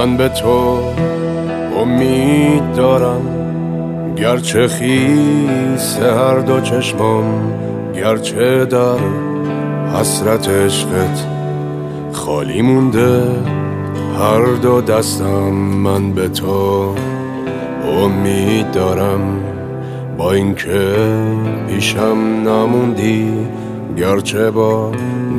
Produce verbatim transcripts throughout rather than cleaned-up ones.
من به تو امید دارم، گرچه خیس هر دو چشمام، گرچه در حسرت عشقت خالی مونده هر دو دستم. من به تو امید دارم، با اینکه پیشم نموندی، گرچه با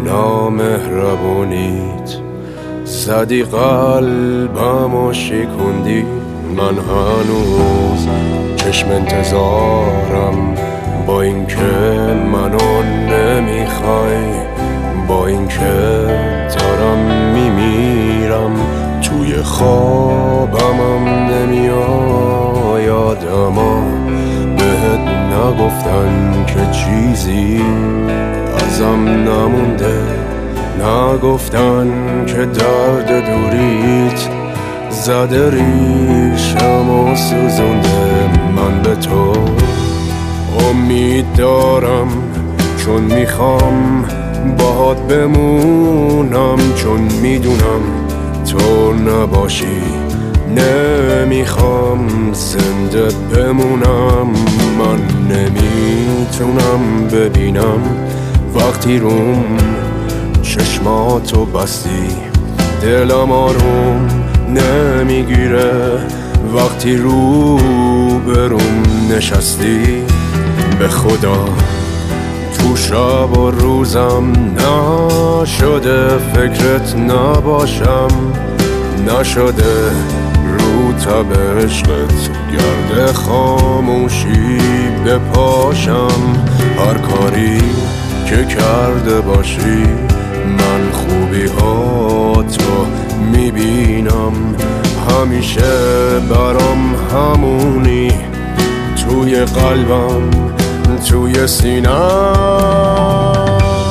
نامهربونیت زدی قلبم و شکوندی. من هنوز چشم انتظارم، با اینکه منو نمیخوای، با اینکه دارم میمیرم، توی خوابمم نمیاد، اما بهت نگفتن که چیزی ازم نمونده، نگفتن که درد دوریت زده ریشم و سوزونده. من به تو امید دارم، چون میخوام باهات بمونم، چون میدونم تو نباشی نمیخوام زنده بمونم. من نمیتونم ببینم وقتی روم چشماتو بستی، دلم آروم نمیگیره وقتی رو بروم نشستی. به خدا تو شب و روزم نشده فکرت نباشم، نشده رو تب عشقت گرد خاموشی بپاشم. هر کاری که کرده باشی من خوبی ها تو میبینم، همیشه برام همونی، توی قلبم توی سینم.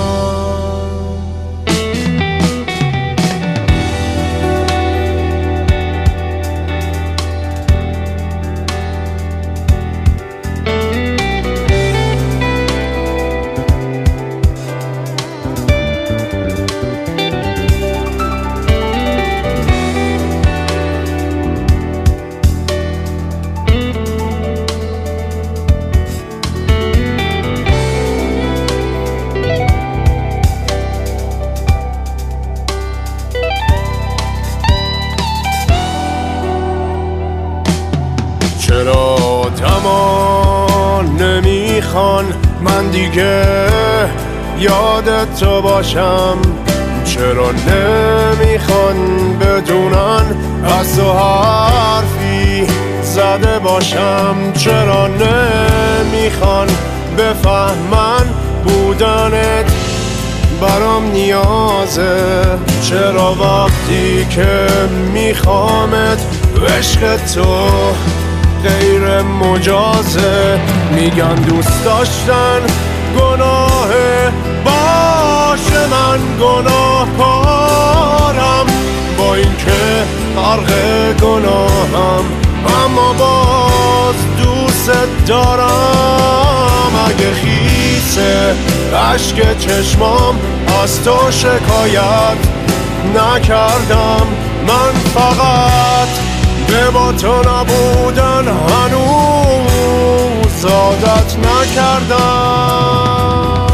چرا تمام نمیخوان من دیگه یادت تو باشم، چرا نمیخوان بدونن از تو حرفی زده باشم، چرا نمیخوان بفهمن بودنت برام نیازه، چرا وقتی که میخوامت عشق تو غیر مجازه. میگن دوست داشتن گناهه، باشه من گناهکارم، با اینکه غرق گناهم اما باز دوست دارم. اگه خیسه اشک چشمام از تو شکایت نکردم، من فقط به با تو نبودن هنوز عادت نکردم.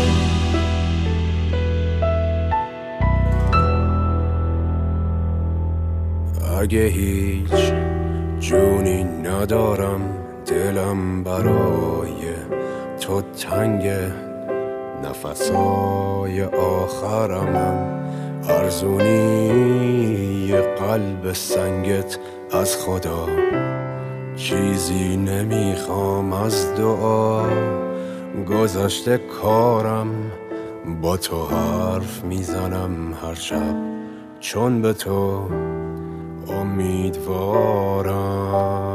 اگه هیچ جونی ندارم، دلم برای تو تنگه، نفسای آخرمم ارزونی قلب سنگت از خدا. چیزی نمیخوام از دعا، گذشته کارم با تو حرف میزنم هر شب، چون به تو امیدوارم.